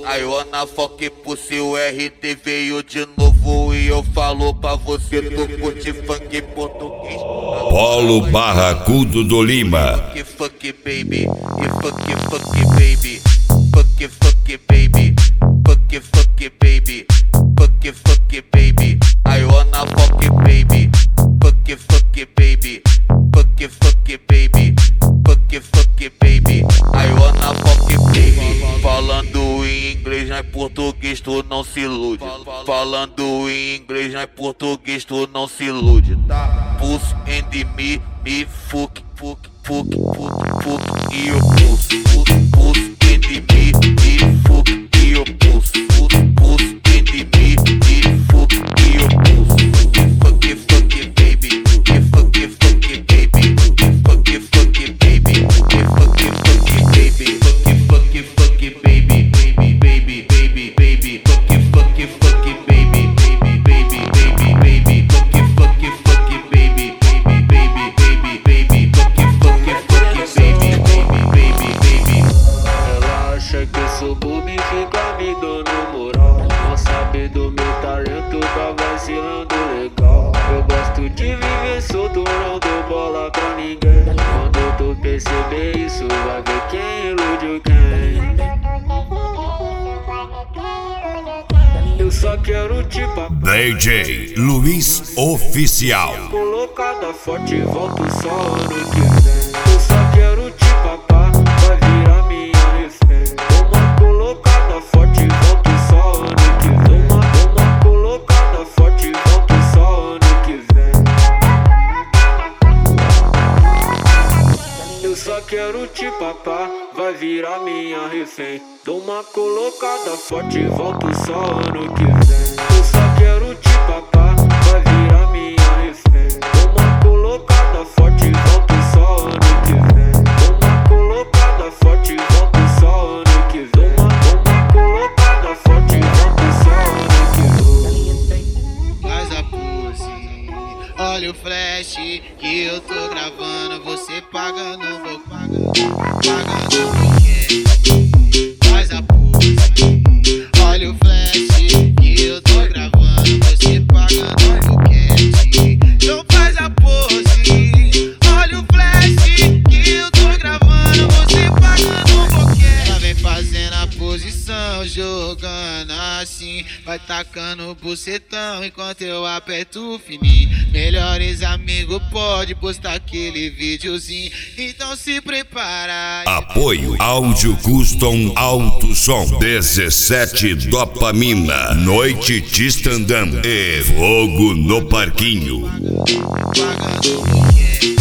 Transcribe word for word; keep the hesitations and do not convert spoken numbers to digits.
I wanna fuck pussy, o R D veio de novo e eu falo pra você, tu curte funk português. Polo Barracudo do Lima. Fuck, fuck, baby, e fuck, fuck, baby, fuck, fuck, baby, fuck, fuck, baby, fuck, fuck, baby. I wanna fuck baby, fuck, fuck, baby, fuck, fuck, baby, fuck, fuck, baby. I wanna fuck baby. Falando em inglês, não é português, tu não se ilude. Falando em inglês, não é português, tu não se ilude, tá? Pussy and me, me fuck, fuck, fuck, fuck, fuck, e o pussy, pussy and me, me fuck, e o pussy, pussy and me, me fuck, e o pussy. Fuck, fuck, baby, fuck, fuck, baby, fuck, fuck, baby, fuck, fuck, baby, fuck, fuck, fuck, baby, baby, baby, baby, baby, fuck, fuck, fuck, baby, baby, baby, baby, baby, fuck, fuck, fuck, baby, baby, baby, baby, baby, fuck, fuck, fuck, baby, baby, baby, baby. Ela acha que eu sou bobo e fica me dando moral. Não sabe do meu talento, tá vacilando legal. Eu gosto de viver solto, não dou bola pra ninguém. Quando tu perceber isso, vai ver quem iludiu quem. Eu só quero te papar. D J Luiz Oficial. Colocada forte, volto só ano que vem. Eu só quero te papar, vai virar minha refém. Uma colocada forte, volto só ano que vem. Uma, uma colocada forte, volto só ano que vem. Eu só quero te papar, vai virar minha refém. Dou uma colocada forte, volto só ano que vem. Eu só quero te papar, vai virar minha refém. Dou uma colocada forte, volto só ano que vem. Dou uma colocada forte, volto só ano que vem. Dou uma, uma colocada forte, volto só ano que vem. Faz a pose, olha o flash que eu tô gravando. Você paga, não vou pagar, paga no weekend. Faz a pose, olha o flash que eu tô gravando. Você paga no weekend. Então faz a pose, olha o flash que eu tô gravando. Você paga no weekend. Ela vem fazendo a posição, jogando assim, vai tacando bucetão enquanto eu aperto o fininho. Melhores amigos pode postar aquele videozinho, então se prepara. Apoio Áudio Custom Alto Som dezessete Dopamina. Noite de stand-up e Fogo no Parquinho. Paga no weekend.